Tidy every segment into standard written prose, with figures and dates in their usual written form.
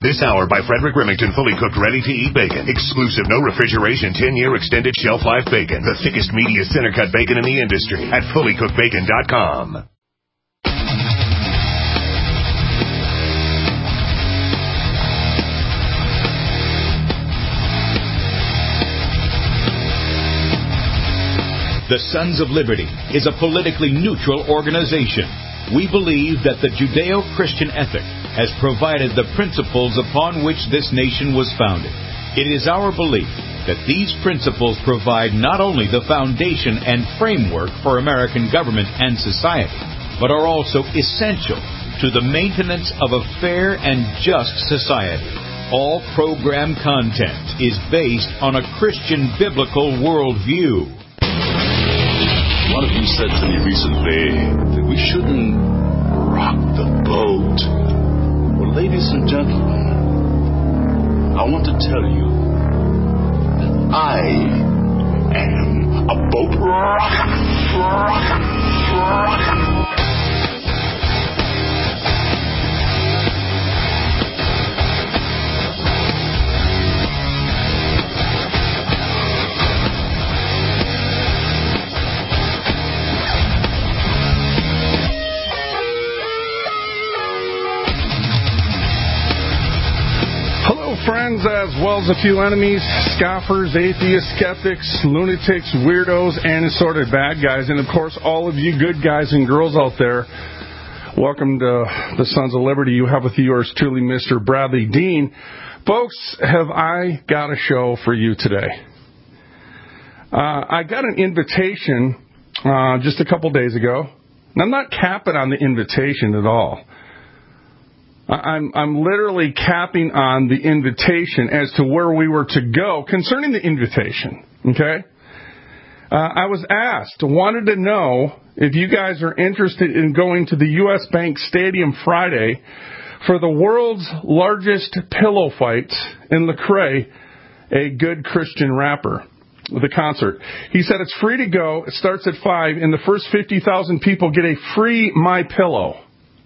This hour by Frederick Remington, fully cooked, ready-to-eat bacon. Exclusive, no refrigeration, 10-year extended shelf life bacon. The thickest, meatiest, center-cut bacon in the industry at fullycookedbacon.com. The Sons of Liberty is a politically neutral organization. We believe that the Judeo-Christian ethic has provided the principles upon which this nation was founded. It is our belief that these principles provide not only the foundation and framework for American government and society, but are also essential to the maintenance of a fair and just society. All program content is based on a Christian biblical worldview. One of you said to me recently that we shouldn't rock the boat. Well, ladies and gentlemen, I want to tell you that I am a boat rocker. Friends, as well as a few enemies, scoffers, atheists, skeptics, lunatics, weirdos, and assorted bad guys, and of course all of you good guys and girls out there. Welcome to the Sons of Liberty. You have with you yours truly, Mr. Bradley Dean. Folks, have I got a show for you today? I got an invitation just a couple days ago, and I'm not capping on the invitation at all. I'm literally capping on the invitation as to where we were to go concerning the invitation, okay? I was wanted to know if you guys are interested in going to the U.S. Bank Stadium Friday for the world's largest pillow fight in Lecrae, a good Christian rapper, the concert. He said it's free to go. It starts at 5, and the first 50,000 people get a free My Pillow.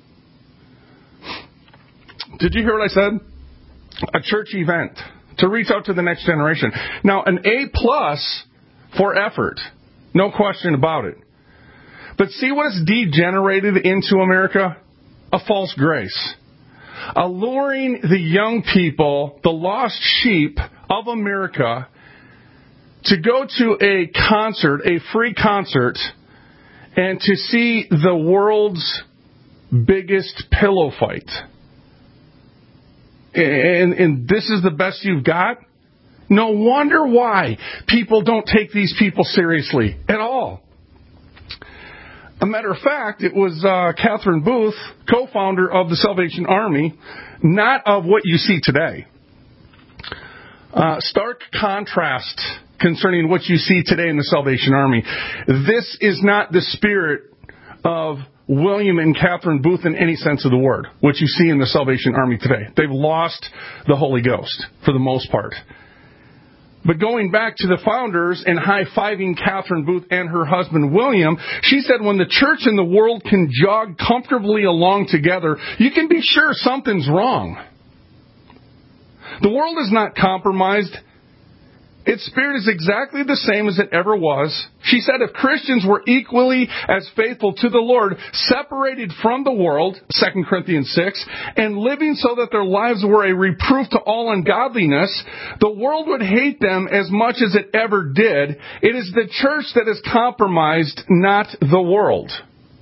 Did you hear what I said? A church event to reach out to the next generation. Now, an A+ for effort. No question about it. But see what it's degenerated into, America? A false grace. Alluring the young people, the lost sheep of America, to go to a concert, a free concert, and to see the world's biggest pillow fight. And this is the best you've got? No wonder why people don't take these people seriously at all. A matter of fact, it was Catherine Booth, co-founder of the Salvation Army, not of what you see today. Stark contrast concerning what you see today in the Salvation Army. This is not the spirit of William and Catherine Booth in any sense of the word, what you see in the Salvation Army today. They've lost the Holy Ghost for the most part. But going back to the founders and high-fiving Catherine Booth and her husband William, she said when the church and the world can jog comfortably along together, you can be sure something's wrong. The world is not compromised. Its spirit is exactly the same as it ever was. She said if Christians were equally as faithful to the Lord, separated from the world, 2 Corinthians 6, and living so that their lives were a reproof to all ungodliness, the world would hate them as much as it ever did. It is the church that is compromised, not the world.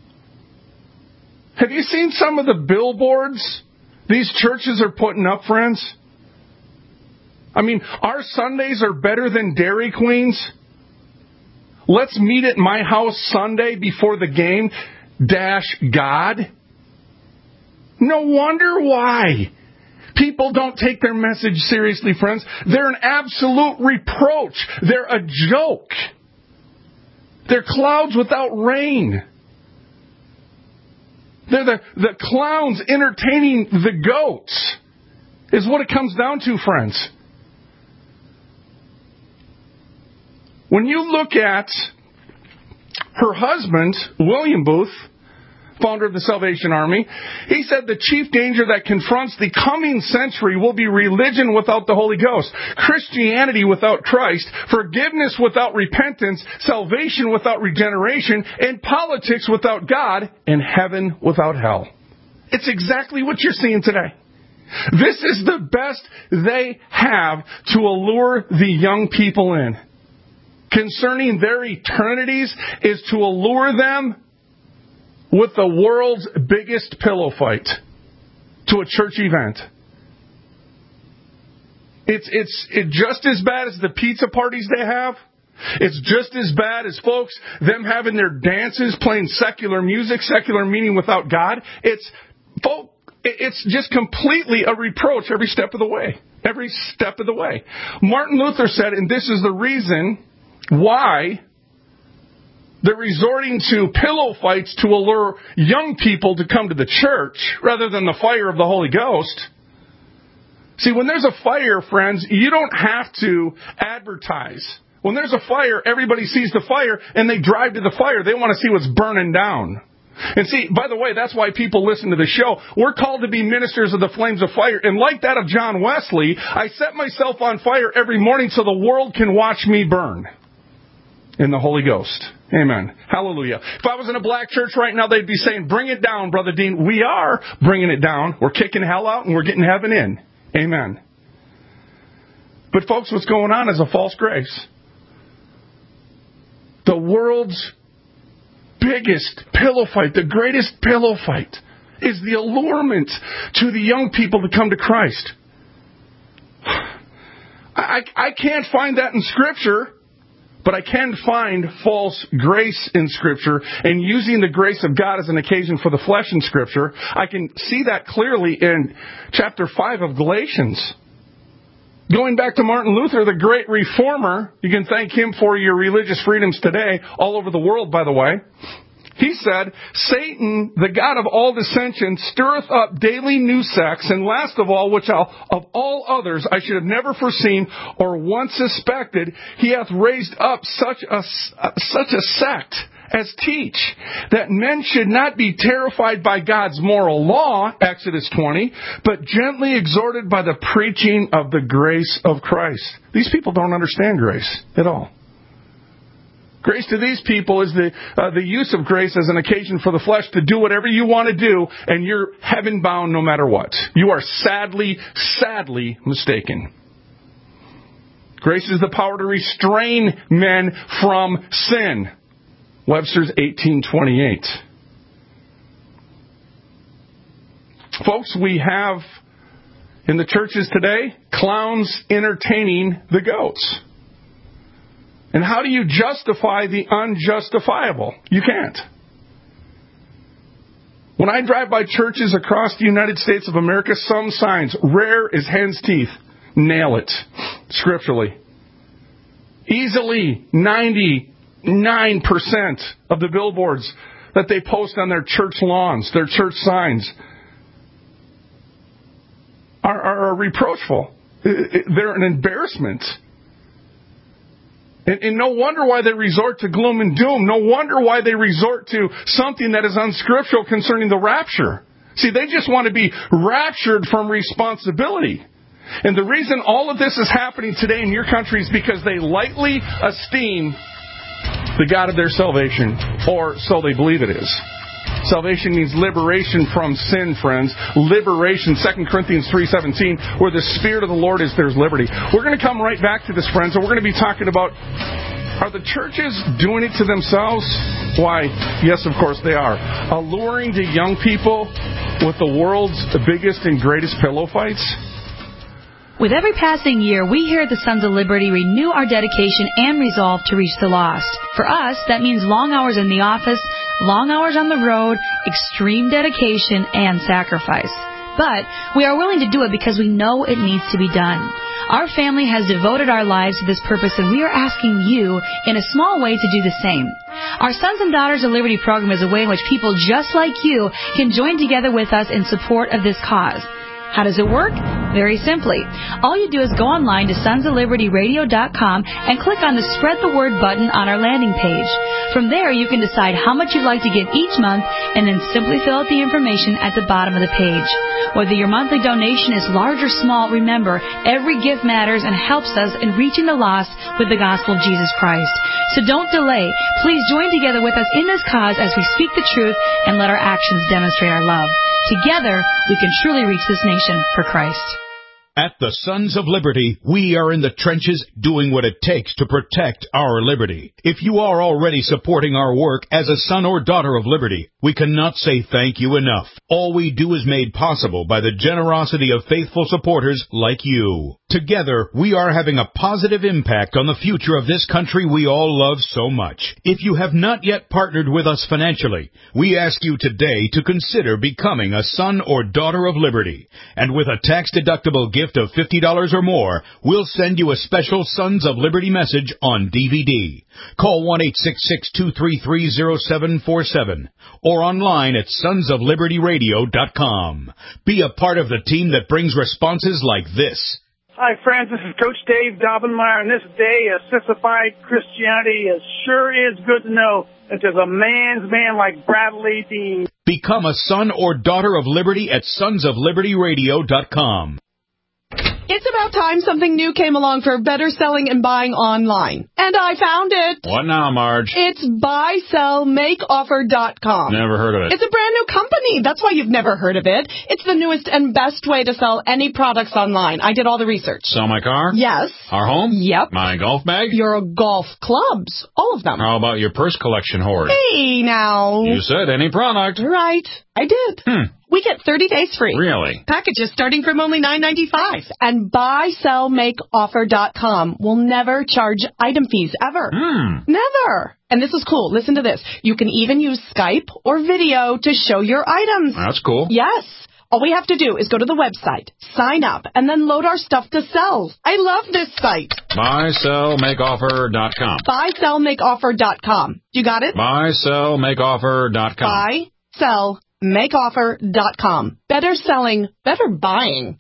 Have you seen some of the billboards these churches are putting up, friends? I mean, our Sundays are better than Dairy Queens. Let's meet at my house Sunday before the game, God. No wonder why people don't take their message seriously, friends. They're an absolute reproach. They're a joke. They're clouds without rain. They're the clowns entertaining the goats, is what it comes down to, friends. When you look at her husband, William Booth, founder of the Salvation Army, he said the chief danger that confronts the coming century will be religion without the Holy Ghost, Christianity without Christ, forgiveness without repentance, salvation without regeneration, and politics without God, and heaven without hell. It's exactly what you're seeing today. This is the best they have to allure the young people in. Concerning their eternities is to allure them with the world's biggest pillow fight to a church event. It's just as bad as the pizza parties they have. It's just as bad as, folks, them having their dances, playing secular music, secular meaning without God. It's just completely a reproach every step of the way. Every step of the way. Martin Luther said, and this is the reason why they're resorting to pillow fights to allure young people to come to the church rather than the fire of the Holy Ghost. See, when there's a fire, friends, you don't have to advertise. When there's a fire, everybody sees the fire and they drive to the fire. They want to see what's burning down. And see, by the way, that's why people listen to the show. We're called to be ministers of the flames of fire. And like that of John Wesley, I set myself on fire every morning so the world can watch me burn in the Holy Ghost. Amen. Hallelujah. If I was in a black church right now, they'd be saying, bring it down, Brother Dean. We are bringing it down. We're kicking hell out and we're getting heaven in. Amen. But folks, what's going on is a false grace. The world's biggest pillow fight, the greatest pillow fight, is the allurement to the young people to come to Christ. I can't find that in Scripture, but I can find false grace in Scripture, and using the grace of God as an occasion for the flesh in Scripture. I can see that clearly in chapter 5 of Galatians. Going back to Martin Luther, the great reformer, you can thank him for your religious freedoms today, all over the world, by the way. He said, Satan, the God of all dissension, stirreth up daily new sects, and last of all, which of all others I should have never foreseen or once suspected, he hath raised up such a sect as teach that men should not be terrified by God's moral law, Exodus 20, but gently exhorted by the preaching of the grace of Christ. These people don't understand grace at all. Grace to these people is the use of grace as an occasion for the flesh to do whatever you want to do, and you're heaven bound no matter what. You are sadly, sadly mistaken. Grace is the power to restrain men from sin. Webster's 1828. Folks, we have in the churches today clowns entertaining the goats. And how do you justify the unjustifiable? You can't. When I drive by churches across the United States of America, some signs, rare as hen's teeth, nail it scripturally. Easily 99% of the billboards that they post on their church lawns, their church signs, are reproachful. They're an embarrassment. And no wonder why they resort to gloom and doom. No wonder why they resort to something that is unscriptural concerning the rapture. See, they just want to be raptured from responsibility. And the reason all of this is happening today in your country is because they lightly esteem the God of their salvation, or so they believe it is. Salvation means liberation from sin, friends. Liberation, 2 Corinthians 3:17, where the Spirit of the Lord is, there's liberty. We're going to come right back to this, friends, and we're going to be talking about, are the churches doing it to themselves? Why, yes, of course they are. Alluring to young people with the world's biggest and greatest pillow fights? With every passing year, we here at the Sons of Liberty renew our dedication and resolve to reach the lost. For us, that means long hours in the office, long hours on the road, extreme dedication, and sacrifice. But we are willing to do it because we know it needs to be done. Our family has devoted our lives to this purpose, and we are asking you, in a small way, to do the same. Our Sons and Daughters of Liberty program is a way in which people just like you can join together with us in support of this cause. How does it work? Very simply. All you do is go online to sonsoflibertyradio.com and click on the Spread the Word button on our landing page. From there, you can decide how much you'd like to give each month and then simply fill out the information at the bottom of the page. Whether your monthly donation is large or small, remember, every gift matters and helps us in reaching the lost with the gospel of Jesus Christ. So don't delay. Please join together with us in this cause as we speak the truth and let our actions demonstrate our love. Together, we can truly reach this nation for Christ. At the Sons of Liberty, we are in the trenches doing what it takes to protect our liberty. If you are already supporting our work as a son or daughter of liberty, we cannot say thank you enough. All we do is made possible by the generosity of faithful supporters like you. Together, we are having a positive impact on the future of this country we all love so much. If you have not yet partnered with us financially, we ask you today to consider becoming a son or daughter of liberty. And with a tax-deductible gift of $50 or more, we'll send you a special Sons of Liberty message on DVD. Call 1-866-233-0747 or online at sonsoflibertyradio.com. Be a part of the team that brings responses like this. Hi, friends. This is Coach Dave Dobbenmeyer. In this day of sissified Christianity, it sure is good to know that there's a man's man like Bradley Dean. Become a son or daughter of liberty at sonsoflibertyradio.com. It's about time something new came along for better selling and buying online. And I found it. What now, Marge? It's buysellmakeoffer.com. Never heard of it. It's a brand new company. That's why you've never heard of it. It's the newest and best way to sell any products online. I did all the research. Sell my car? Yes. Our home? Yep. My golf bag? Your golf clubs. All of them. How about your purse collection hoard? Hey, now. You said any product. Right. I did. We get 30 days free. Really? Packages starting from only $9.95. And buysellmakeoffer.com will never charge item fees, ever. Never. And this is cool. Listen to this. You can even use Skype or video to show your items. That's cool. Yes. All we have to do is go to the website, sign up, and then load our stuff to sell. I love this site. Buysellmakeoffer.com. Buysellmakeoffer.com. You got it? Buysellmakeoffer.com. Buysellmakeoffer.com. Better selling, better buying.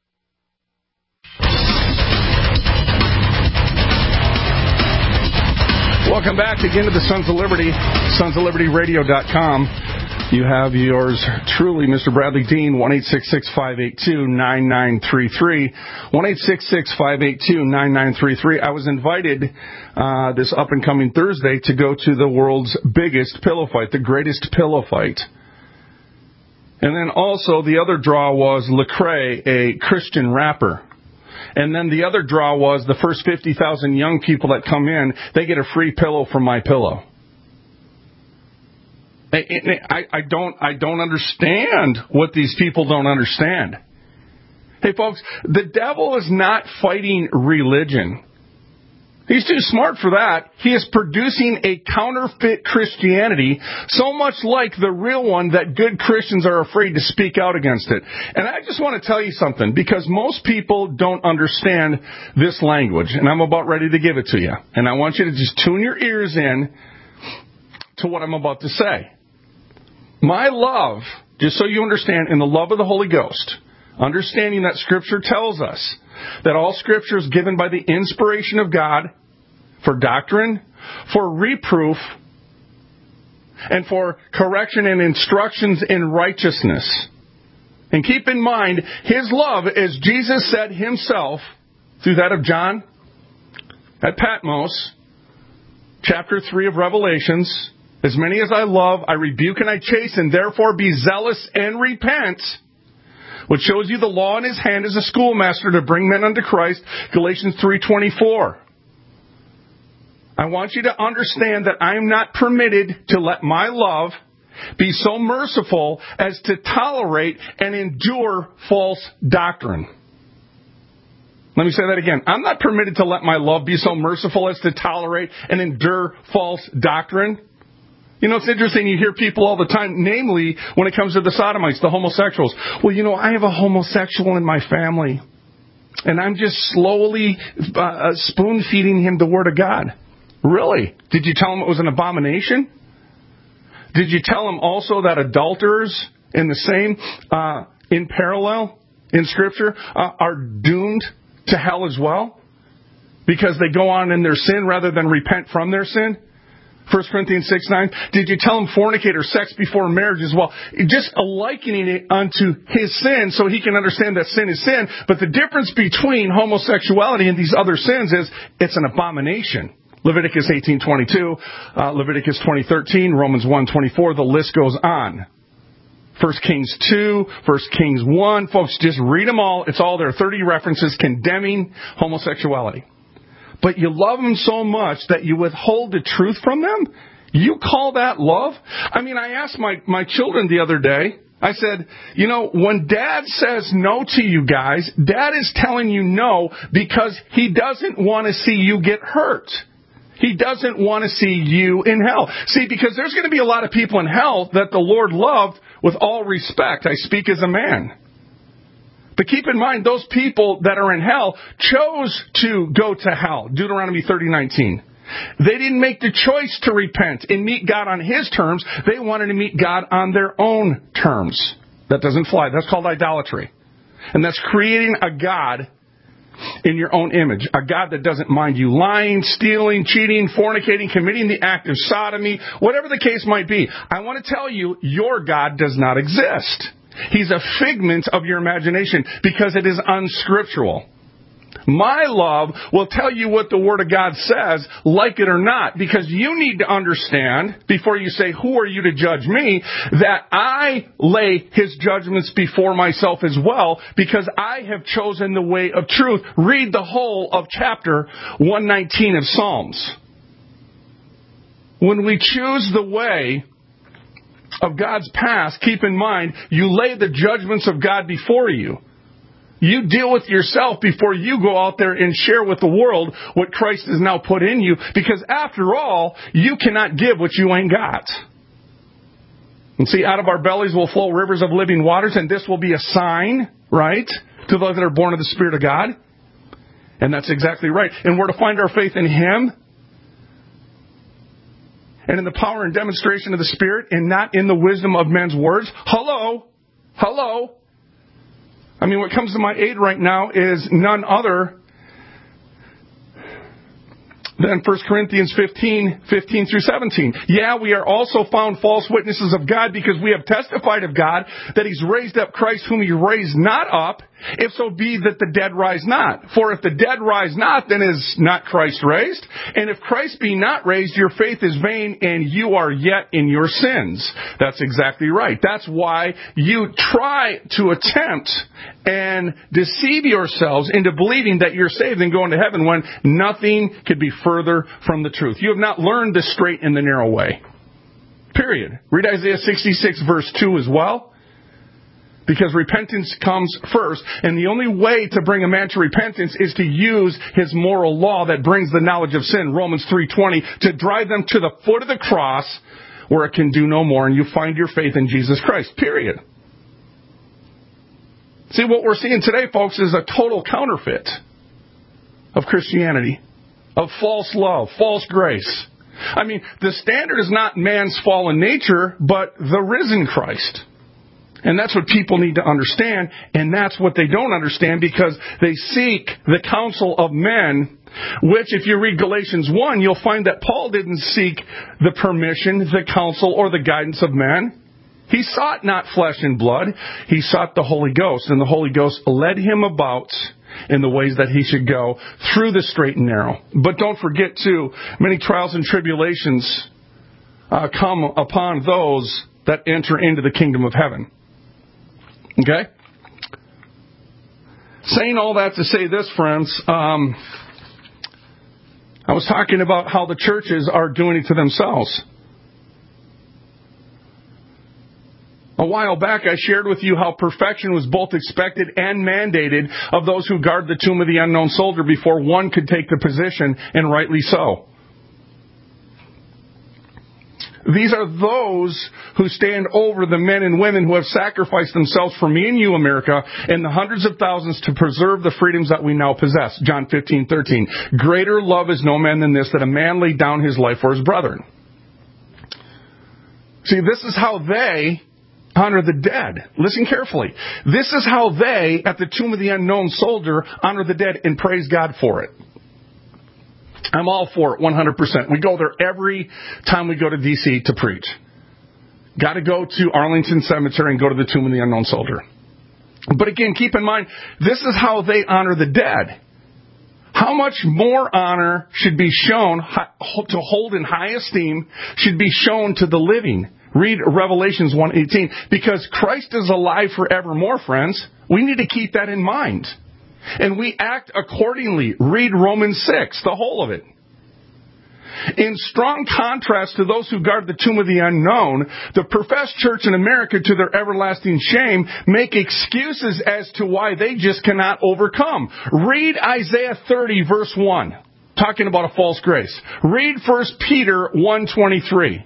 Welcome back again to the Sons of Liberty, sonsoflibertyradio.com. You have yours truly, Mr. Bradley Dean, 1-866-582-9933, 1-866-582-9933. I was invited this up-and-coming Thursday to go to the world's biggest pillow fight, the greatest pillow fight. And then also the other draw was Lecrae, a Christian rapper. And then the other draw was the first 50,000 young people that come in, they get a free pillow from My Pillow. I don't understand what these people don't understand. Hey, folks, the devil is not fighting religion. He's too smart for that. He is producing a counterfeit Christianity, so much like the real one that good Christians are afraid to speak out against it. And I just want to tell you something, because most people don't understand this language, and I'm about ready to give it to you. And I want you to just tune your ears in to what I'm about to say. My love, just so you understand, in the love of the Holy Ghost, understanding that Scripture tells us that all Scripture is given by the inspiration of God for doctrine, for reproof, and for correction and instructions in righteousness. And keep in mind, His love, as Jesus said Himself, through that of John at Patmos, chapter 3 of Revelations, as many as I love, I rebuke and I chasten, therefore be zealous and repent. Which shows you the law in His hand as a schoolmaster to bring men unto Christ, Galatians 3:24. I want you to understand that I am not permitted to let my love be so merciful as to tolerate and endure false doctrine. Let me say that again. I'm not permitted to let my love be so merciful as to tolerate and endure false doctrine. You know, it's interesting, you hear people all the time, namely when it comes to the sodomites, the homosexuals. Well, you know, I have a homosexual in my family, and I'm just slowly spoon-feeding him the Word of God. Really? Did you tell him it was an abomination? Did you tell him also that adulterers in the same, in parallel, in Scripture, are doomed to hell as well? Because they go on in their sin rather than repent from their sin? 1 Corinthians 6:9. Did you tell him fornicate or sex before marriage as well? Just likening it unto his sin so he can understand that sin is sin. But the difference between homosexuality and these other sins is it's an abomination. Leviticus 18:22, Leviticus 20:13, Romans 1:24, the list goes on. 1 Kings 2, 1 Kings 1. Folks, just read them all. It's all there. 30 references condemning homosexuality. But you love them so much that you withhold the truth from them? You call that love? I mean, I asked my children the other day, I said, you know, when Dad says no to you guys, Dad is telling you no because he doesn't want to see you get hurt. He doesn't want to see you in hell. See, because there's going to be a lot of people in hell that the Lord loved with all respect. I speak as a man. But keep in mind, those people that are in hell chose to go to hell. Deuteronomy 30:19. They didn't make the choice to repent and meet God on His terms. They wanted to meet God on their own terms. That doesn't fly. That's called idolatry. And that's creating a God in your own image. A God that doesn't mind you lying, stealing, cheating, fornicating, committing the act of sodomy, whatever the case might be. I want to tell you, your God does not exist. He's a figment of your imagination because it is unscriptural. My love will tell you what the Word of God says, like it or not, because you need to understand, before you say, who are you to judge me, that I lay His judgments before myself as well, because I have chosen the way of truth. Read the whole of chapter 119 of Psalms. When we choose the way of God's path, keep in mind, you lay the judgments of God before you. You deal with yourself before you go out there and share with the world what Christ has now put in you. Because after all, you cannot give what you ain't got. And see, out of our bellies will flow rivers of living waters, and this will be a sign, right, to those that are born of the Spirit of God. And that's exactly right. And we're to find our faith in Him and in the power and demonstration of the Spirit and not in the wisdom of men's words. Hello. I mean, what comes to my aid right now is none other than 1 Corinthians 15 through 17. Yeah, we are also found false witnesses of God because we have testified of God that He's raised up Christ whom He raised not up, if so be that the dead rise not. For if the dead rise not, then is not Christ raised? And if Christ be not raised, your faith is vain and you are yet in your sins. That's exactly right. That's why you try to attempt and deceive yourselves into believing that you're saved and going to heaven when nothing could be further from the truth. You have not learned the straight and the narrow way. Period. Read Isaiah 66 verse 2 as well. Because repentance comes first, and the only way to bring a man to repentance is to use his moral law that brings the knowledge of sin, Romans 3:20, to drive them to the foot of the cross where it can do no more, and you find your faith in Jesus Christ, period. See, what we're seeing today, folks, is a total counterfeit of Christianity, of false love, false grace. I mean, the standard is not man's fallen nature, but the risen Christ. And that's what people need to understand, and that's what they don't understand because they seek the counsel of men, which if you read Galatians 1, you'll find that Paul didn't seek the permission, the counsel, or the guidance of men. He sought not flesh and blood. He sought the Holy Ghost, and the Holy Ghost led him about in the ways that he should go through the straight and narrow. But don't forget, too, many trials and tribulations come upon those that enter into the kingdom of heaven. Okay? Saying all that to say this, friends, I was talking about how the churches are doing it to themselves. A while back, I shared with you how perfection was both expected and mandated of those who guard the tomb of the unknown soldier before one could take the position, and rightly so. These are those who stand over the men and women who have sacrificed themselves for me and you, America, and the hundreds of thousands to preserve the freedoms that we now possess. John 15:13. Greater love is no man than this, that a man lay down his life for his brethren. See, this is how they honor the dead. Listen carefully. This is how they, at the tomb of the unknown soldier, honor the dead and praise God for it. I'm all for it, 100%. We go there every time we go to D.C. to preach. Got to go to Arlington Cemetery and go to the Tomb of the Unknown Soldier. But again, keep in mind, this is how they honor the dead. How much more honor should be shown, to hold in high esteem, should be shown to the living. Read Revelations 1:18. Because Christ is alive forevermore, friends. We need to keep that in mind. And we act accordingly. Read Romans 6, the whole of it. In strong contrast to those who guard the tomb of the unknown, the professed church in America, to their everlasting shame, make excuses as to why they just cannot overcome. Read Isaiah 30, verse 1, talking about a false grace. Read 1 Peter 1:23.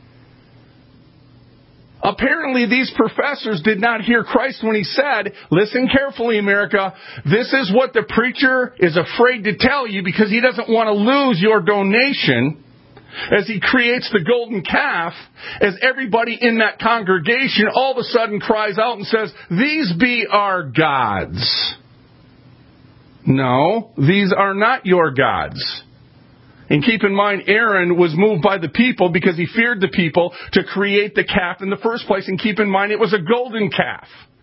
Apparently, these professors did not hear Christ when he said, listen carefully, America, this is what the preacher is afraid to tell you because he doesn't want to lose your donation, as he creates the golden calf, as everybody in that congregation all of a sudden cries out and says, these be our gods. No, these are not your gods. And keep in mind, Aaron was moved by the people because he feared the people to create the calf in the first place. And keep in mind, it was a golden calf.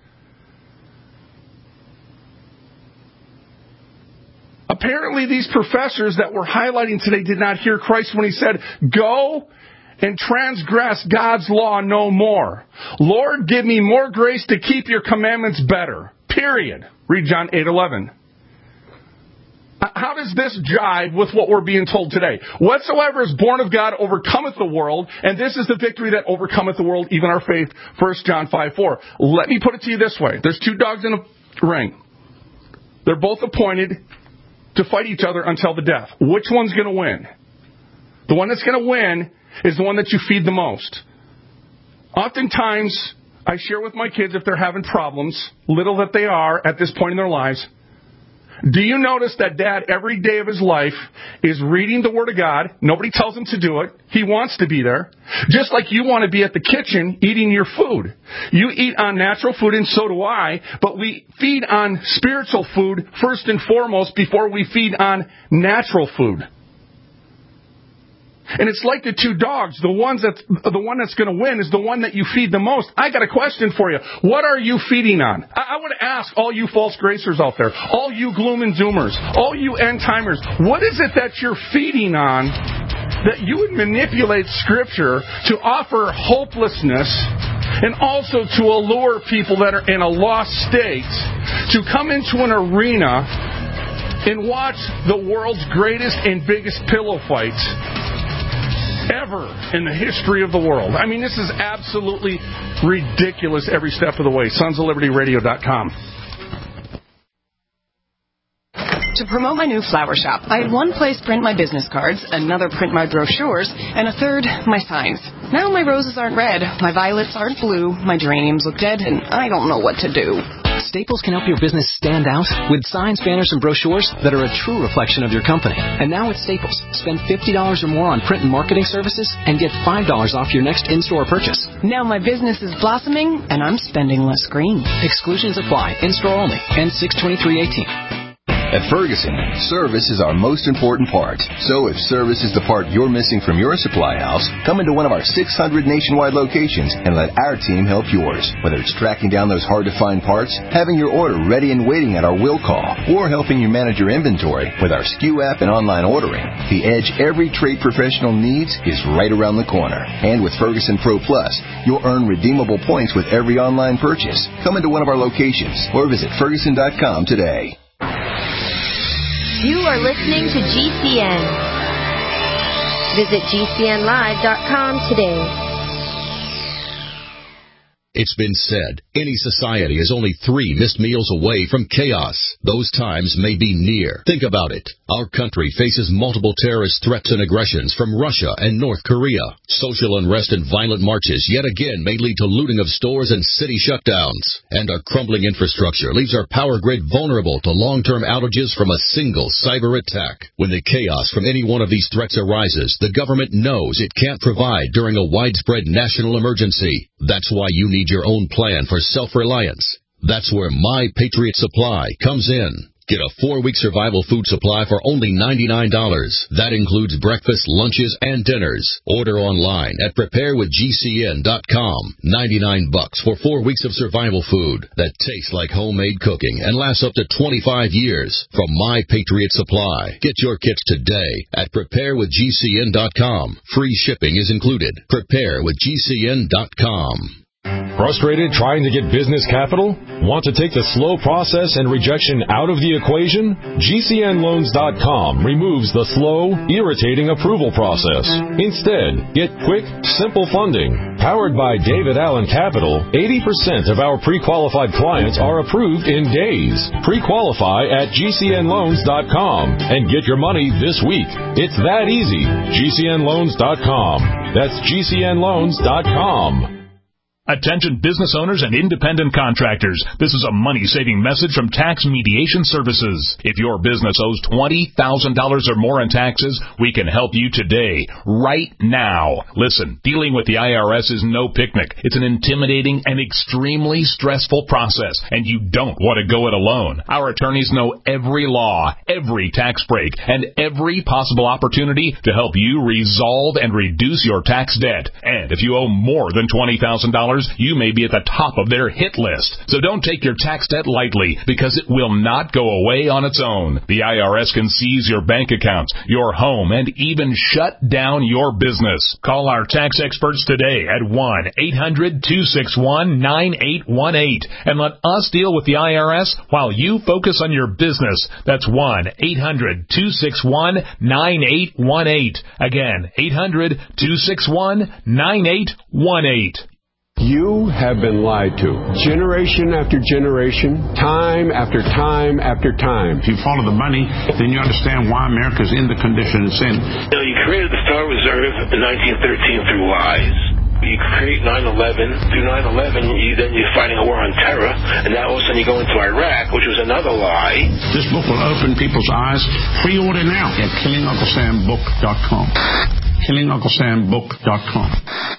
Apparently, these professors that we're highlighting today did not hear Christ when he said, go and transgress God's law no more. Lord, give me more grace to keep your commandments better. Period. Read John 8:11. How does this jive with what we're being told today? Whatsoever is born of God overcometh the world, and this is the victory that overcometh the world, even our faith. 1 John 5:4. Let me put it to you this way. There's two dogs in a ring. They're both appointed to fight each other until the death. Which one's going to win? The one that's going to win is the one that you feed the most. Oftentimes, I share with my kids if they're having problems, little that they are at this point in their lives, do you notice that Dad, every day of his life, is reading the Word of God? Nobody tells him to do it. He wants to be there. Just like you want to be at the kitchen eating your food. You eat on natural food, and so do I, but we feed on spiritual food first and foremost before we feed on natural food. And it's like the two dogs. The one that's going to win is the one that you feed the most. I got a question for you. What are you feeding on? I would ask all you false gracers out there, all you gloom and doomers, all you end timers, what is it that you're feeding on that you would manipulate Scripture to offer hopelessness and also to allure people that are in a lost state to come into an arena and watch the world's greatest and biggest pillow fight ever in the history of the world? I mean, this is absolutely ridiculous every step of the way. SonsOfLibertyRadio.com. To promote my new flower shop, I had one place print my business cards, another print my brochures, and a third my signs. Now my roses aren't red, my violets aren't blue, my geraniums look dead, and I don't know what to do. Staples can help your business stand out with signs, banners, and brochures that are a true reflection of your company. And now at Staples, spend $50 or more on print and marketing services and get $5 off your next in-store purchase. Now my business is blossoming, and I'm spending less green. Exclusions apply. In-store only. End 6/23/18. At Ferguson, service is our most important part. So if service is the part you're missing from your supply house, come into one of our 600 nationwide locations and let our team help yours. Whether it's tracking down those hard-to-find parts, having your order ready and waiting at our will call, or helping you manage your inventory with our SKU app and online ordering, the edge every trade professional needs is right around the corner. And with Ferguson Pro Plus, you'll earn redeemable points with every online purchase. Come into one of our locations or visit Ferguson.com today. You are listening to GCN. Visit GCNlive.com today. It's been said, any society is only 3 missed meals away from chaos. Those times may be near. Think about it. Our country faces multiple terrorist threats and aggressions from Russia and North Korea. Social unrest and violent marches yet again may lead to looting of stores and city shutdowns. And our crumbling infrastructure leaves our power grid vulnerable to long-term outages from a single cyber attack. When the chaos from any one of these threats arises, the government knows it can't provide during a widespread national emergency. That's why you need your own plan for self-reliance. That's where My Patriot Supply comes in. Get a 4-week survival food supply for only $99. That includes breakfast, lunches, and dinners. Order online at preparewithgcn.com. $99 for 4 weeks of survival food that tastes like homemade cooking and lasts up to 25 years from My Patriot Supply. Get your kits today at preparewithgcn.com. Free shipping is included. preparewithgcn.com. Frustrated trying to get business capital? Want to take the slow process and rejection out of the equation? GCNloans.com removes the slow, irritating approval process. Instead, get quick, simple funding. Powered by David Allen Capital, 80% of our pre-qualified clients are approved in days. Pre-qualify at GCNloans.com and get your money this week. It's that easy. GCNloans.com. That's GCNloans.com. Attention business owners and independent contractors. This is a money-saving message from Tax Mediation Services. If your business owes $20,000 or more in taxes, we can help you today, right now. Listen, dealing with the IRS is no picnic. It's an intimidating and extremely stressful process, and you don't want to go it alone. Our attorneys know every law, every tax break, and every possible opportunity to help you resolve and reduce your tax debt. And if you owe more than $20,000, you may be at the top of their hit list. So don't take your tax debt lightly, because it will not go away on its own. The IRS can seize your bank accounts, your home, and even shut down your business. Call our tax experts today at 1-800-261-9818 and let us deal with the IRS while you focus on your business. That's 1-800-261-9818. Again, 800-261-9818. You have been lied to. Generation after generation, time after time after time. If you follow the money, then you understand why America's in the condition it's in. You created the Federal Reserve in 1913 through lies. You create 9/11. Through 9/11, then you're fighting a war on terror, and now all of a sudden you go into Iraq, which was another lie. This book will open people's eyes. Pre-order now at KillingUncleSamBook.com. KillingUncleSamBook.com.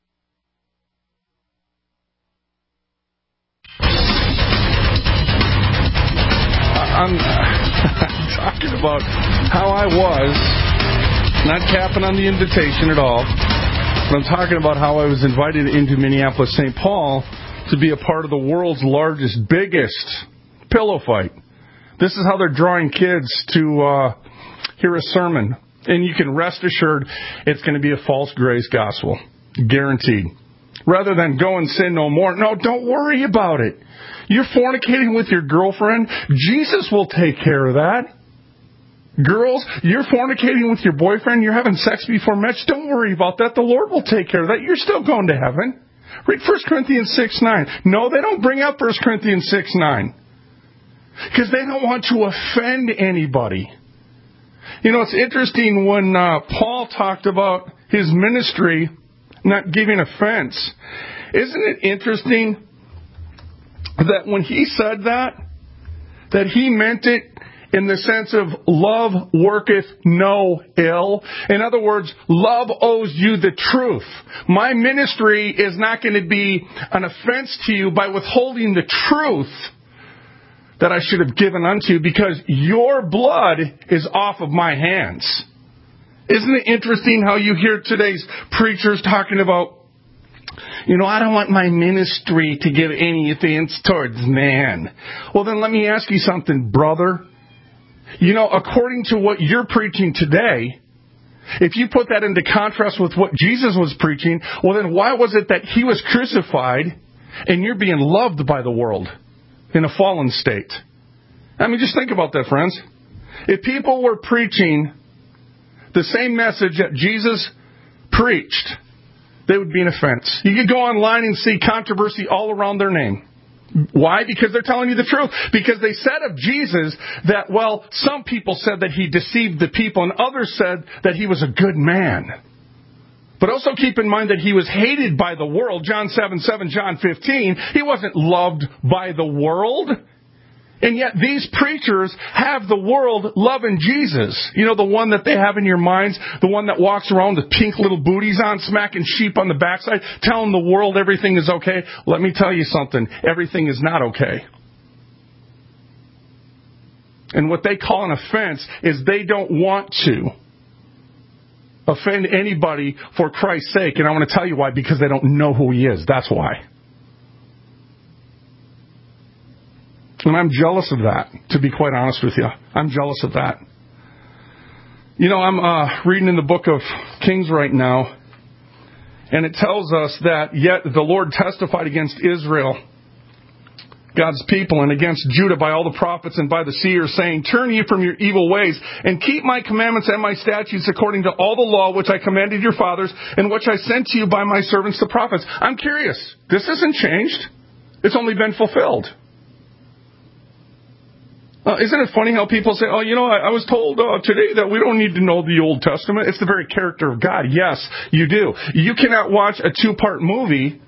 I'm talking about how I was, not capping on the invitation at all, but I'm talking about how I was invited into Minneapolis, St. Paul to be a part of the world's largest, biggest pillow fight. This is how they're drawing kids to hear a sermon. And you can rest assured it's going to be a false grace gospel. Guaranteed. Rather than go and sin no more. No, don't worry about it. You're fornicating with your girlfriend. Jesus will take care of that. Girls, you're fornicating with your boyfriend. You're having sex before marriage. Don't worry about that. The Lord will take care of that. You're still going to heaven. Read 1 Corinthians 6:9. No, they don't bring up 1 Corinthians 6:9. Because they don't want to offend anybody. You know, it's interesting when Paul talked about his ministry not giving offense. Isn't it interesting that when he said that he meant it in the sense of love worketh no ill? In other words, love owes you the truth. My ministry is not going to be an offense to you by withholding the truth that I should have given unto you, because your blood is off of my hands. Isn't it interesting how you hear today's preachers talking about, you know, I don't want my ministry to give any offense towards man. Well, then let me ask you something, brother. You know, according to what you're preaching today, if you put that into contrast with what Jesus was preaching, well, then why was it that he was crucified and you're being loved by the world in a fallen state? I mean, just think about that, friends. If people were preaching the same message that Jesus preached, they would be an offense. You could go online and see controversy all around their name. Why? Because they're telling you the truth. Because they said of Jesus that, well, some people said that he deceived the people and others said that he was a good man. But also keep in mind that he was hated by the world. John 7:7, John 15. He wasn't loved by the world. And yet these preachers have the world loving Jesus. You know, the one that they have in your minds, the one that walks around with pink little booties on, smacking sheep on the backside, telling the world everything is okay. Let me tell you something. Everything is not okay. And what they call an offense is they don't want to offend anybody for Christ's sake. And I want to tell you why. Because they don't know who He is. That's why. And I'm jealous of that, to be quite honest with you. I'm jealous of that. You know, I'm reading in the book of Kings right now, and it tells us that yet the Lord testified against Israel, God's people, and against Judah by all the prophets and by the seers, saying, turn ye from your evil ways, and keep my commandments and my statutes according to all the law which I commanded your fathers, and which I sent to you by my servants the prophets. I'm curious. This hasn't changed. It's only been fulfilled. Isn't it funny how people say, oh, you know, I was told today that we don't need to know the Old Testament. It's the very character of God. Yes, you do. You cannot watch a 2-part movie.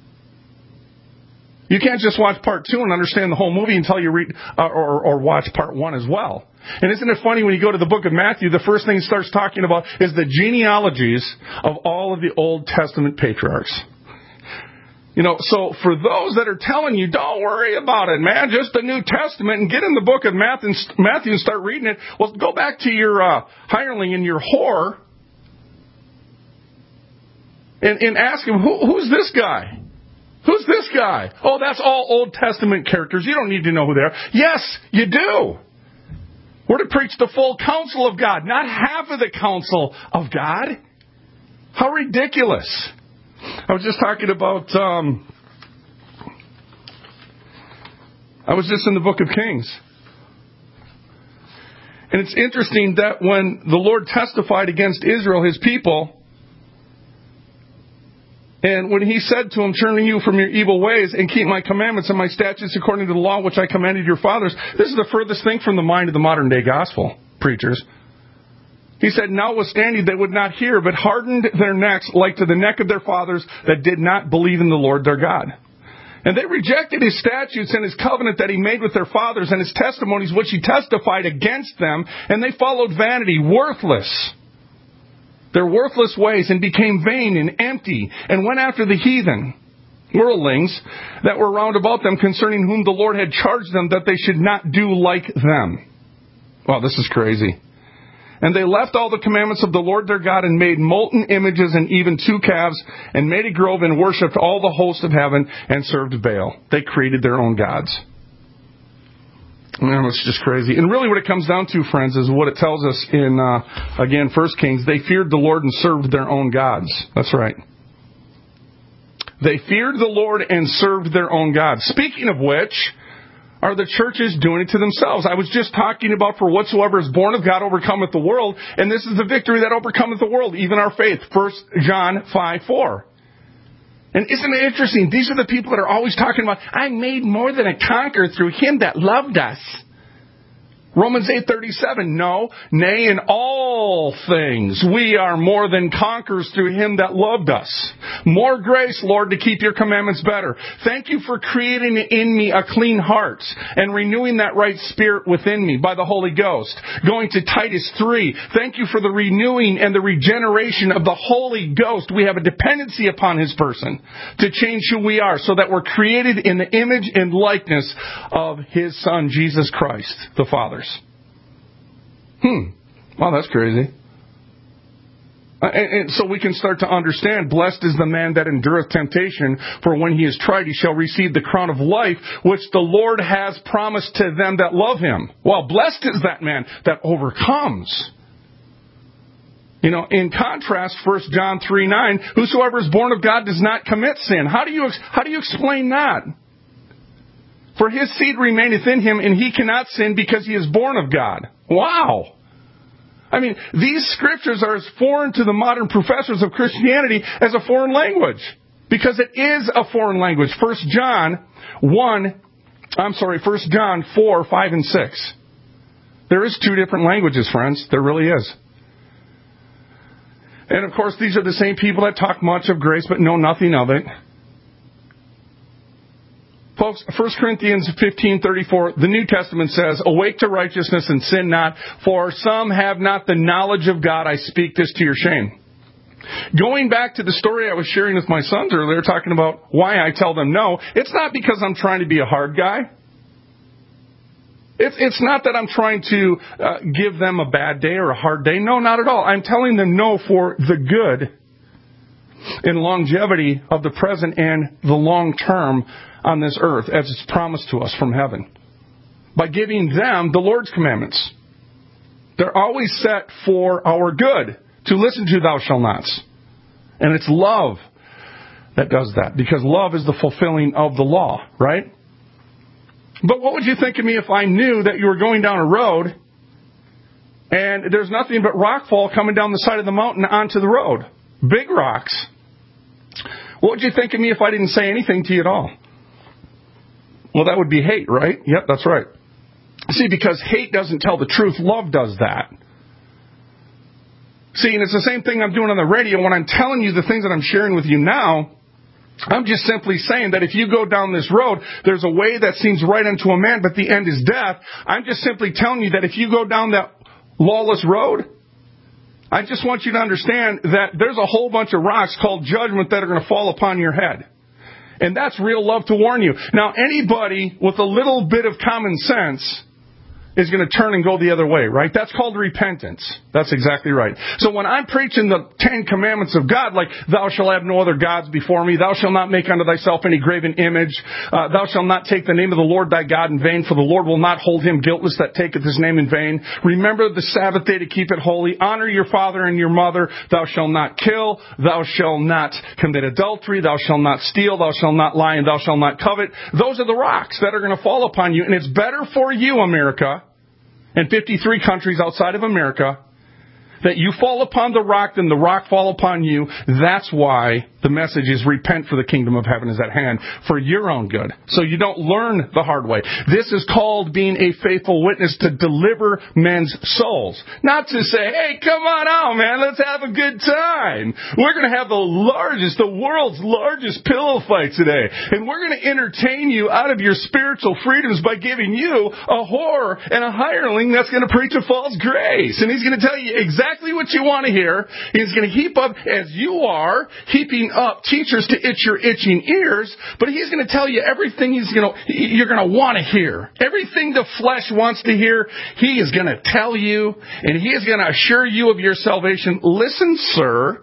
You can't just watch part 2 and understand the whole movie until you read or watch part 1 as well. And isn't it funny when you go to the book of Matthew, the first thing he starts talking about is the genealogies of all of the Old Testament patriarchs. You know, so for those that are telling you, don't worry about it, man, just the New Testament, and get in the book of Matthew and start reading it. Well, go back to your hireling and your whore and ask him, who's this guy? Who's this guy? Oh, that's all Old Testament characters. You don't need to know who they are. Yes, you do. We're to preach the full counsel of God, not half of the counsel of God. How ridiculous. I was just talking about, I was just in the book of Kings. And it's interesting that when the Lord testified against Israel, His people, and when He said to them, turn you from your evil ways and keep my commandments and my statutes according to the law which I commanded your fathers, this is the furthest thing from the mind of the modern day gospel preachers. He said, notwithstanding, they would not hear, but hardened their necks like to the neck of their fathers that did not believe in the Lord their God. And they rejected His statutes and His covenant that He made with their fathers and His testimonies which He testified against them, and they followed vanity, worthless, their worthless ways, and became vain and empty, and went after the heathen, worldlings, that were round about them, concerning whom the Lord had charged them that they should not do like them. Wow, this is crazy. And they left all the commandments of the Lord their God and made molten images and even 2 calves and made a grove and worshipped all the host of heaven and served Baal. They created their own gods. Man, it's just crazy. And really what it comes down to, friends, is what it tells us in, again, 1 Kings. They feared the Lord and served their own gods. That's right. They feared the Lord and served their own gods. Speaking of which, are the churches doing it to themselves? I was just talking about, for whatsoever is born of God overcometh the world, and this is the victory that overcometh the world, even our faith. 1 John 5:4. And isn't it interesting? These are the people that are always talking about, I'm made more than a conqueror through Him that loved us. Romans 8:37, no, nay, in all things we are more than conquerors through Him that loved us. More grace, Lord, to keep your commandments better. Thank you for creating in me a clean heart and renewing that right spirit within me by the Holy Ghost. Going to Titus 3, thank you for the renewing and the regeneration of the Holy Ghost. We have a dependency upon His person to change who we are, so that we're created in the image and likeness of His Son, Jesus Christ, the Father's. Wow, that's crazy. And so we can start to understand, blessed is the man that endureth temptation, for when he is tried, he shall receive the crown of life, which the Lord has promised to them that love Him. Well, blessed is that man that overcomes. You know, in contrast, 1 John 3:9, whosoever is born of God does not commit sin. How do you explain that? For his seed remaineth in him, and he cannot sin because he is born of God. Wow. I mean, these scriptures are as foreign to the modern professors of Christianity as a foreign language. Because it is a foreign language. 1 John 4, 5, and 6. There is 2 different languages, friends. There really is. And of course, these are the same people that talk much of grace but know nothing of it. Folks, 1 Corinthians 15:34, the New Testament says, awake to righteousness and sin not, for some have not the knowledge of God. I speak this to your shame. Going back to the story I was sharing with my sons earlier, talking about why I tell them no, it's not because I'm trying to be a hard guy. It's not that I'm trying to give them a bad day or a hard day. No, not at all. I'm telling them no for the good and longevity of the present and the long term on this earth as it's promised to us from heaven. By giving them the Lord's commandments. They're always set for our good, to listen to thou shalt nots. And it's love that does that, because love is the fulfilling of the law, right? But what would you think of me if I knew that you were going down a road and there's nothing but rockfall coming down the side of the mountain onto the road? Big rocks. What would you think of me if I didn't say anything to you at all? Well, that would be hate, right? Yep, that's right. See, because hate doesn't tell the truth, love does that. See, and it's the same thing I'm doing on the radio. When I'm telling you the things that I'm sharing with you now, I'm just simply saying that if you go down this road, there's a way that seems right unto a man, but the end is death. I'm just simply telling you that if you go down that lawless road, I just want you to understand that there's a whole bunch of rocks called judgment that are going to fall upon your head. And that's real love to warn you. Now, anybody with a little bit of common sense is going to turn and go the other way, right? That's called repentance. That's exactly right. So when I'm preaching the 10 commandments of God, like, thou shalt have no other gods before me, thou shalt not make unto thyself any graven image, thou shalt not take the name of the Lord thy God in vain, for the Lord will not hold him guiltless that taketh his name in vain. Remember the Sabbath day to keep it holy. Honor your father and your mother. Thou shalt not kill. Thou shalt not commit adultery. Thou shalt not steal. Thou shalt not lie, and thou shalt not covet. Those are the rocks that are going to fall upon you. And it's better for you, America, and 53 countries outside of America, that you fall upon the rock than the rock fall upon you. That's why the message is repent, for the kingdom of heaven is at hand, for your own good. So you don't learn the hard way. This is called being a faithful witness to deliver men's souls. Not to say, hey, come on out, man, let's have a good time. We're going to have the world's largest pillow fight today. And we're going to entertain you out of your spiritual freedoms by giving you a whore and a hireling that's going to preach a false grace. And he's going to tell you exactly what you want to hear. He's going to heap up, as you are, heaping up teachers to itch your itching ears, but he's going to tell you everything you're going to want to hear. Everything the flesh wants to hear, he is going to tell you, and he is going to assure you of your salvation. Listen, sir.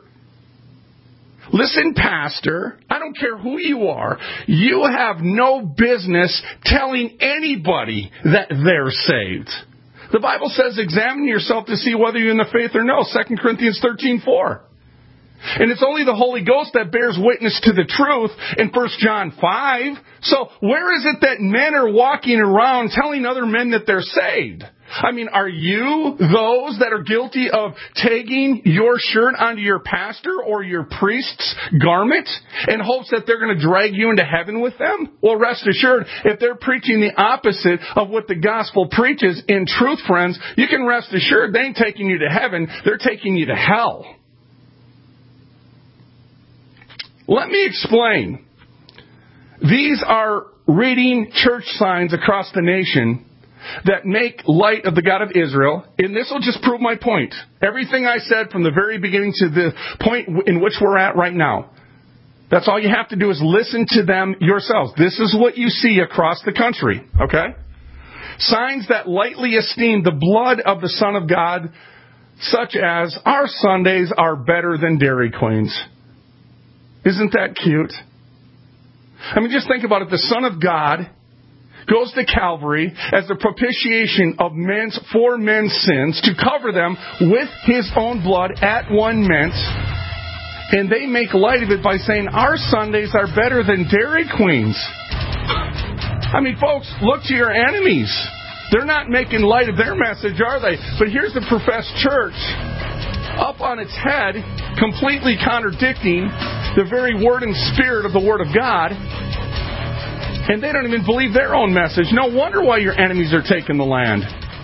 Listen, pastor. I don't care who you are. You have no business telling anybody that they're saved. The Bible says, examine yourself to see whether you're in the faith or no. 2 Corinthians 13:4. And it's only the Holy Ghost that bears witness to the truth in 1 John 5. So where is it that men are walking around telling other men that they're saved? I mean, are you those that are guilty of tagging your shirt onto your pastor or your priest's garment in hopes that they're going to drag you into heaven with them? Well, rest assured, if they're preaching the opposite of what the gospel preaches in truth, friends, you can rest assured they ain't taking you to heaven, they're taking you to hell. Let me explain. These are reading church signs across the nation that make light of the God of Israel, and this will just prove my point. Everything I said from the very beginning to the point in which we're at right now, that's all you have to do is listen to them yourselves. This is what you see across the country, okay? Signs that lightly esteem the blood of the Son of God, such as, our Sundays are better than Dairy Queens. Isn't that cute? I mean, just think about it. The Son of God goes to Calvary as the propitiation of for men's sins to cover them with his own blood at one meant. And they make light of it by saying, our Sundays are better than Dairy Queens. I mean, folks, look to your enemies. They're not making light of their message, are they? But here's the professed church, up on its head, completely contradicting the very word and spirit of the Word of God. And they don't even believe their own message. No wonder why your enemies are taking the land.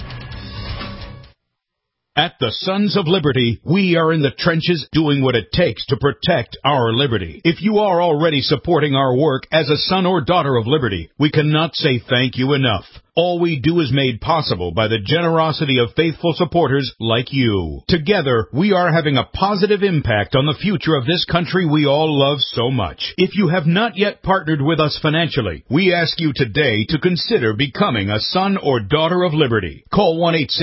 At the Sons of Liberty, we are in the trenches doing what it takes to protect our liberty. If you are already supporting our work as a son or daughter of liberty, we cannot say thank you enough. All we do is made possible by the generosity of faithful supporters like you. Together, we are having a positive impact on the future of this country we all love so much. If you have not yet partnered with us financially, we ask you today to consider becoming a son or daughter of liberty. Call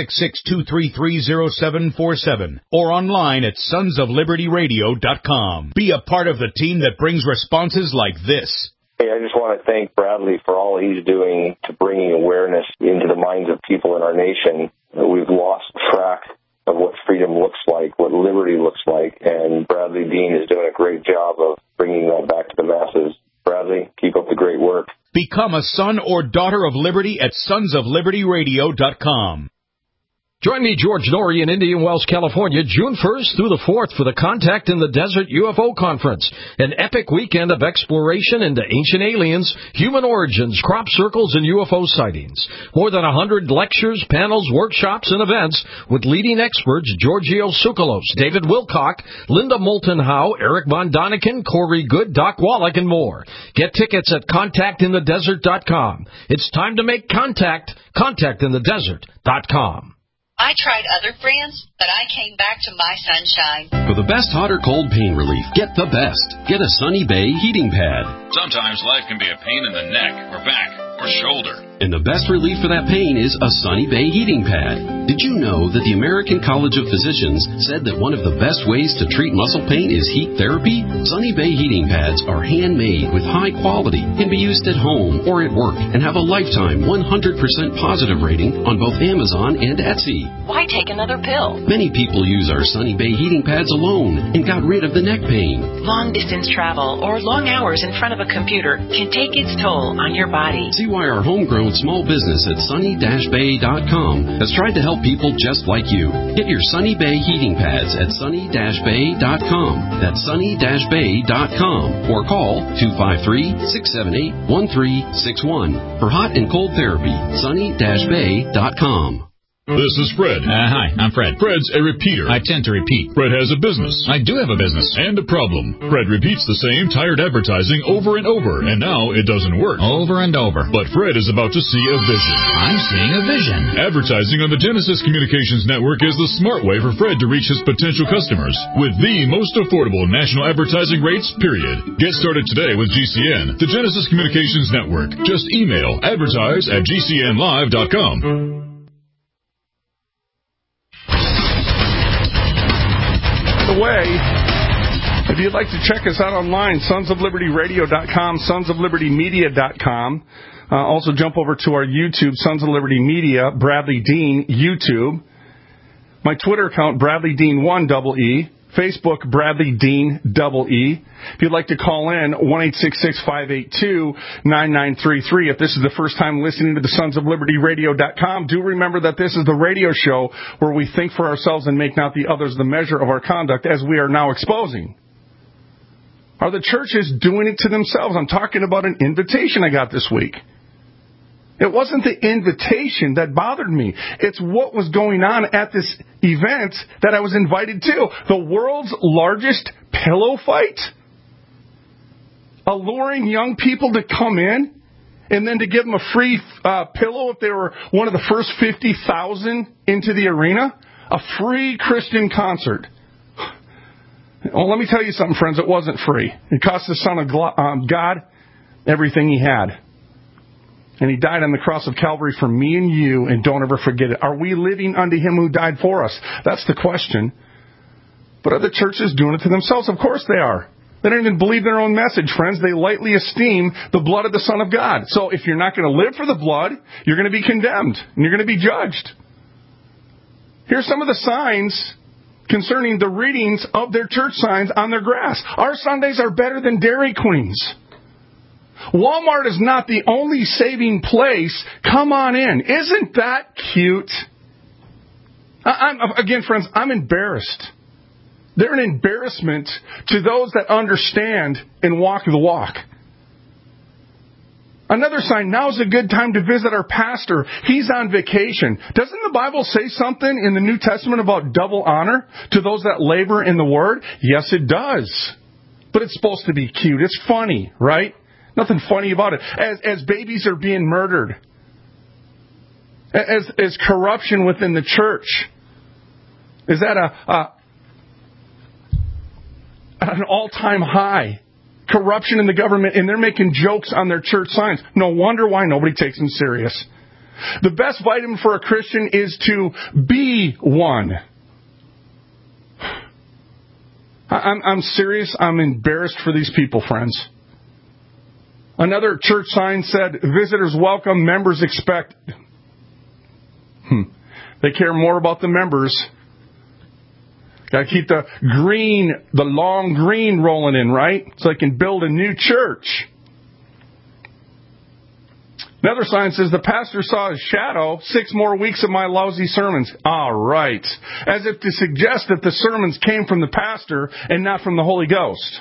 1-866-233-0747 or online at sonsoflibertyradio.com. Be a part of the team that brings responses like this. Hey, I just want to thank Bradley for all he's doing to bringing awareness into the minds of people in our nation. We've lost track of what freedom looks like, what liberty looks like, and Bradley Dean is doing a great job of bringing that back to the masses. Bradley, keep up the great work. Become a son or daughter of liberty at sonsoflibertyradio.com. Join me, George Norrie, in Indian Wells, California, June 1st through the 4th for the Contact in the Desert UFO Conference, an epic weekend of exploration into ancient aliens, human origins, crop circles, and UFO sightings. More than 100 lectures, panels, workshops, and events with leading experts Giorgio Tsoukalos, David Wilcock, Linda Moulton Howe, Eric Von Daniken, Corey Good, Doc Wallach, and more. Get tickets at contactinthedesert.com. It's time to make contact. Contactinthedesert.com. I tried other brands, but I came back to my Sunshine. For the best hot or cold pain relief, get the best. Get a Sunny Bay heating pad. Sometimes life can be a pain in the neck or back or shoulder. And the best relief for that pain is a Sunny Bay heating pad. Did you know that the American College of Physicians said that one of the best ways to treat muscle pain is heat therapy? Sunny Bay heating pads are handmade with high quality, can be used at home or at work, and have a lifetime 100% positive rating on both Amazon and Etsy. Why take another pill? Many people use our Sunny Bay heating pads alone and got rid of the neck pain. Long-distance travel or long hours in front of a computer can take its toll on your body. See why our homegrown small business at sunny-bay.com has tried to help people just like you. Get your Sunny Bay heating pads at sunny-bay.com. That's sunny-bay.com or call 253-678-1361 for hot and cold therapy. sunny-bay.com. This is Fred. Hi, I'm Fred. Fred's a repeater. I tend to repeat. Fred has a business. I do have a business. And a problem. Fred repeats the same tired advertising over and over, and now it doesn't work. Over and over. But Fred is about to see a vision. I'm seeing a vision. Advertising on the Genesis Communications Network is the smart way for Fred to reach his potential customers with the most affordable national advertising rates, period. Get started today with GCN, the Genesis Communications Network. Just email advertise@gcnlive.com. Way. If you'd like to check us out online, sonsoflibertyradio.com, sonsoflibertymedia.com. Also jump over to our YouTube, Sons of Liberty Media, Bradley Dean, YouTube. My Twitter account, Bradley Dean 1EE. Facebook, Bradley Dean EE. If you'd like to call in, 1-866-582-9933. If this is the first time listening to the sonsoflibertyradio.com, do remember that this is the radio show where we think for ourselves and make not the others the measure of our conduct, as we are now exposing. Are the churches doing it to themselves? I'm talking about an invitation I got this week. It wasn't the invitation that bothered me. It's what was going on at this event that I was invited to. The world's largest pillow fight? Alluring young people to come in and then to give them a free pillow if they were one of the first 50,000 into the arena? A free Christian concert. Well, let me tell you something, friends. It wasn't free. It cost the Son of God everything he had. And he died on the cross of Calvary for me and you, and don't ever forget it. Are we living unto him who died for us? That's the question. But are the churches doing it to themselves? Of course they are. They don't even believe their own message, friends. They lightly esteem the blood of the Son of God. So if you're not going to live for the blood, you're going to be condemned, and you're going to be judged. Here's some of the signs concerning the readings of their church signs on their grass. Our Sundays are better than Dairy Queens. Walmart is not the only saving place. Come on in. Isn't that cute? Again, friends, I'm embarrassed. They're an embarrassment to those that understand and walk the walk. Another sign, now's a good time to visit our pastor. He's on vacation. Doesn't the Bible say something in the New Testament about double honor to those that labor in the Word? Yes, it does. But it's supposed to be cute. It's funny, right? Nothing funny about it. As babies are being murdered. As corruption within the church is at an all-time high. Corruption in the government, and they're making jokes on their church signs. No wonder why nobody takes them serious. The best vitamin for a Christian is to be one. I'm serious. I'm embarrassed for these people, friends. Another church sign said, visitors welcome, members expect. They care more about the members. Got to keep the long green rolling in, right? So they can build a new church. Another sign says, the pastor saw his shadow, 6 more weeks of my lousy sermons. All right. As if to suggest that the sermons came from the pastor and not from the Holy Ghost.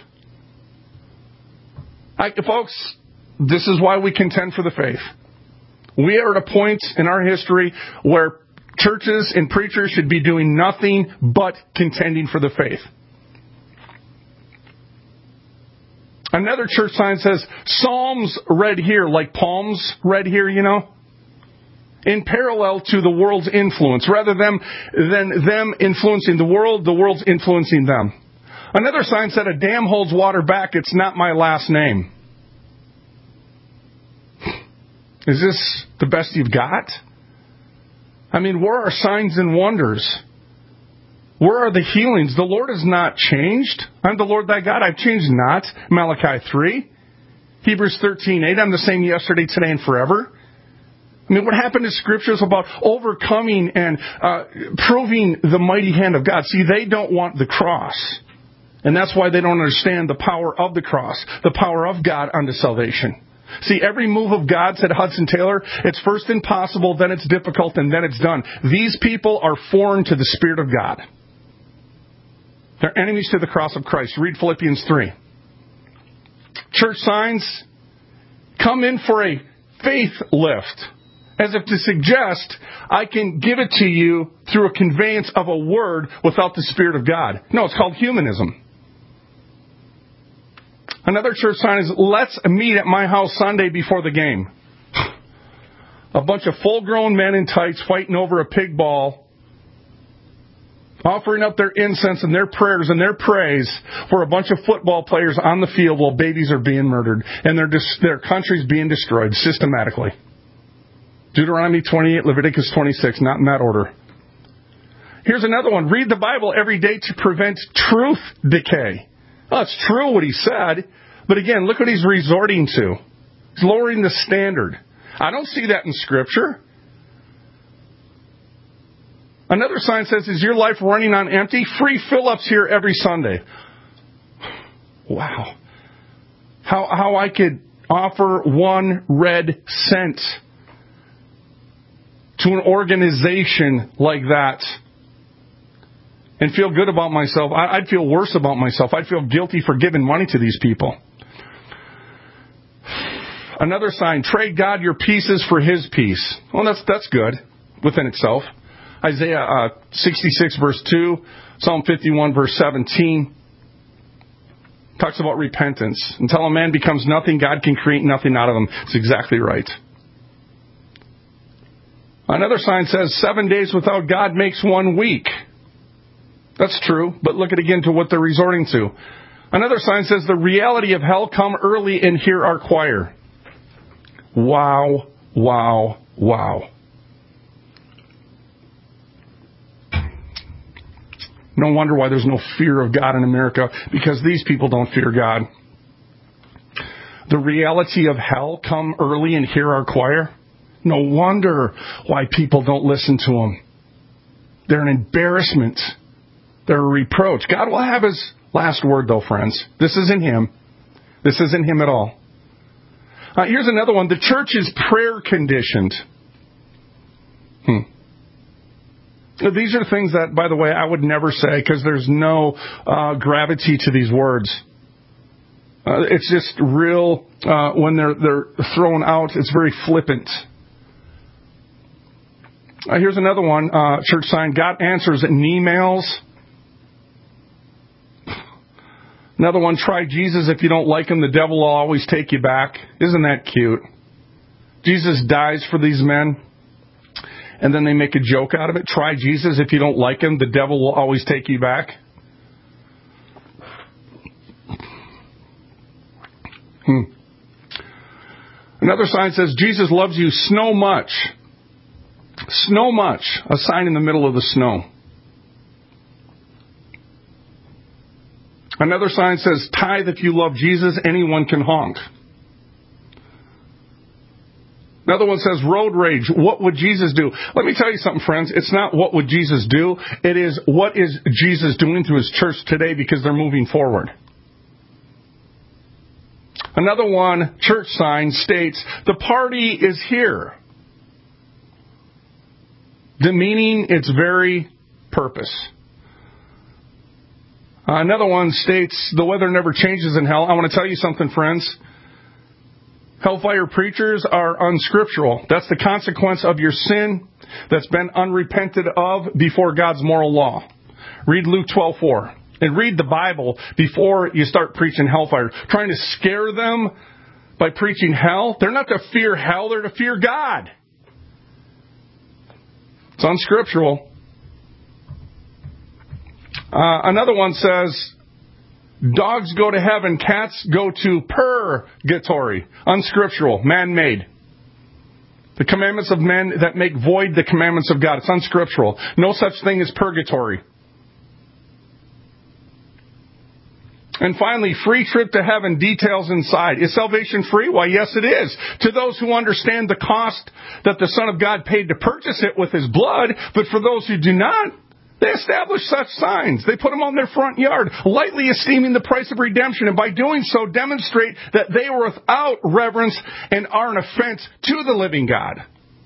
Folks, this is why we contend for the faith. We are at a point in our history where churches and preachers should be doing nothing but contending for the faith. Another church sign says, Psalms read here, like palms read here, in parallel to the world's influence. Rather than them influencing the world's influencing them. Another sign said, a dam holds water back, it's not my last name. Is this the best you've got? I mean, where are signs and wonders? Where are the healings? The Lord has not changed. I'm the Lord thy God. I've changed not. Malachi 3. Hebrews 13:8. I'm the same yesterday, today, and forever. I mean, what happened to scriptures about overcoming and proving the mighty hand of God? See, they don't want the cross. And that's why they don't understand the power of the cross, the power of God unto salvation. See, every move of God, said Hudson Taylor, it's first impossible, then it's difficult, and then it's done. These people are foreign to the Spirit of God. They're enemies to the cross of Christ. Read Philippians 3. Church signs come in for a faith lift, as if to suggest I can give it to you through a conveyance of a word without the Spirit of God. No, it's called humanism. Another church sign is, let's meet at my house Sunday before the game. A bunch of full-grown men in tights fighting over a pig ball, offering up their incense and their prayers and their praise for a bunch of football players on the field while babies are being murdered and their country's being destroyed systematically. Deuteronomy 28, Leviticus 26, not in that order. Here's another one. Read the Bible every day to prevent truth decay. Well, it's true what he said, but again, look what he's resorting to. He's lowering the standard. I don't see that in Scripture. Another sign says, is your life running on empty? Free fill-ups here every Sunday. Wow. How I could offer 1 red cent to an organization like that and feel good about myself. I'd feel worse about myself. I'd feel guilty for giving money to these people. Another sign, trade God your pieces for His peace. Well, that's good within itself. Isaiah 66 verse 2, Psalm 51 verse 17 talks about repentance. Until a man becomes nothing, God can create nothing out of him. It's exactly right. Another sign says 7 days without God makes 1 week. That's true, but look at again to what they're resorting to. Another sign says the reality of hell, come early and hear our choir. Wow, wow, wow. No wonder why there's no fear of God in America, because these people don't fear God. The reality of hell, come early and hear our choir. No wonder why people don't listen to them. They're an embarrassment. They're a reproach. God will have His last word, though, friends. This isn't Him. This isn't Him at all. Here's another one. The church is prayer conditioned. These are things that, by the way, I would never say because there's no gravity to these words. It's just real, when they're thrown out, it's very flippant. Here's another one, church sign. God answers in emails. Another one, try Jesus. If you don't like Him, the devil will always take you back. Isn't that cute? Jesus dies for these men. and then they make a joke out of it. Try Jesus. If you don't like him, the devil will always take you back. Another sign says, Jesus loves you so much. So much. A sign in the middle of the snow. Another sign says, tithe if you love Jesus, anyone can honk. Another one says, road rage. What would Jesus do? Let me tell you something, friends. It's not what would Jesus do. It is what is Jesus doing to his church today, because they're moving forward. Another one, church sign, states, the party is here, demeaning its very purpose. Another one states, the weather never changes in hell. I want to tell you something, friends. Hellfire preachers are unscriptural. That's the consequence of your sin that's been unrepented of before God's moral law. Read Luke 12:4. And read the Bible before you start preaching hellfire. Trying to scare them by preaching hell. They're not to fear hell, they're to fear God. It's unscriptural. Another one says, dogs go to heaven, cats go to purgatory. Unscriptural, man-made. The commandments of men that make void the commandments of God. It's unscriptural. No such thing as purgatory. And finally, free trip to heaven, details inside. Is salvation free? Why, yes, it is. To those who understand the cost that the Son of God paid to purchase it with his blood, but for those who do not, they establish such signs. They put them on their front yard, lightly esteeming the price of redemption, and by doing so demonstrate that they are without reverence and are an offense to the living God.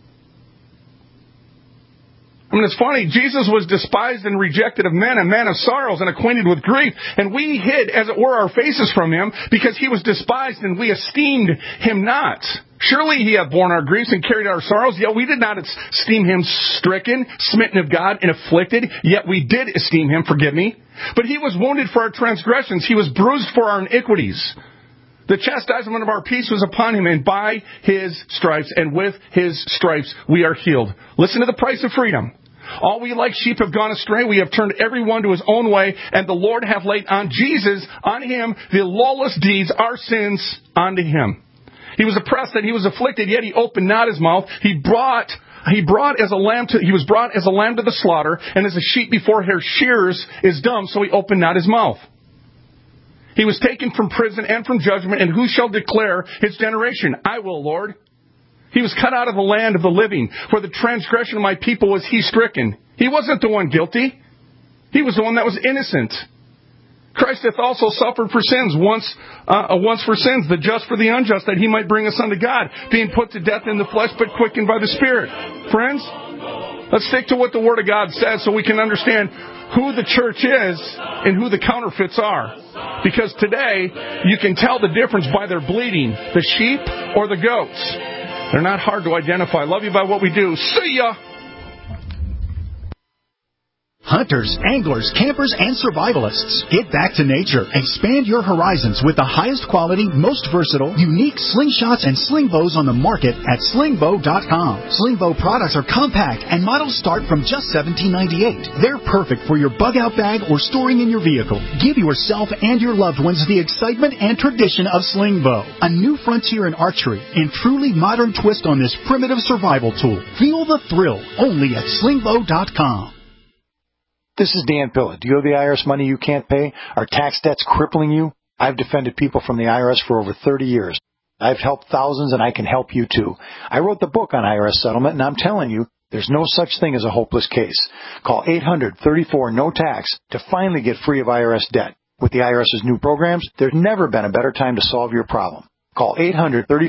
I mean, it's funny. Jesus was despised and rejected of men, a man of sorrows and acquainted with grief. And we hid, as it were, our faces from him, because he was despised and we esteemed him not. Surely he hath borne our griefs and carried our sorrows, yet we did not esteem him stricken, smitten of God, and afflicted, yet we did esteem him, forgive me. But he was wounded for our transgressions, he was bruised for our iniquities. The chastisement of our peace was upon him, and by his stripes, and with his stripes, we are healed. Listen to the price of freedom. All we like sheep have gone astray. We have turned every one to his own way, and the Lord hath laid on Jesus, on him, the lawless deeds, our sins, unto him. He was oppressed and he was afflicted, yet he opened not his mouth. He was brought as a lamb to the slaughter, and as a sheep before her shearers is dumb, so he opened not his mouth. He was taken from prison and from judgment, and who shall declare his generation? I will, Lord. He was cut out of the land of the living. For the transgression of my people was he stricken. He wasn't the one guilty. He was the one that was innocent. Christ hath also suffered for sins, once for sins, the just for the unjust, that he might bring us unto God, being put to death in the flesh, but quickened by the Spirit. Friends, let's stick to what the Word of God says so we can understand who the church is and who the counterfeits are. Because today, you can tell the difference by their bleeding, the sheep or the goats. They're not hard to identify. Love you by what we do. See ya! Hunters, anglers, campers, and survivalists. Get back to nature. Expand your horizons with the highest quality, most versatile, unique slingshots and sling bows on the market at slingbow.com. Slingbow products are compact and models start from just $17.98. They're perfect for your bug-out bag or storing in your vehicle. Give yourself and your loved ones the excitement and tradition of Slingbow, a new frontier in archery and truly modern twist on this primitive survival tool. Feel the thrill only at slingbow.com. This is Dan Pilla. Do you owe the IRS money you can't pay? Are tax debts crippling you? I've defended people from the IRS for over 30 years. I've helped thousands, and I can help you too. I wrote the book on IRS settlement, and I'm telling you, there's no such thing as a hopeless case. Call 800-34-NO-TAX to finally get free of IRS debt. With the IRS's new programs, there's never been a better time to solve your problem. Call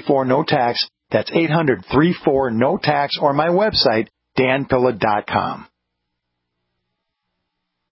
800-34-NO-TAX. That's 800-34-NO-TAX, or my website, danpilla.com.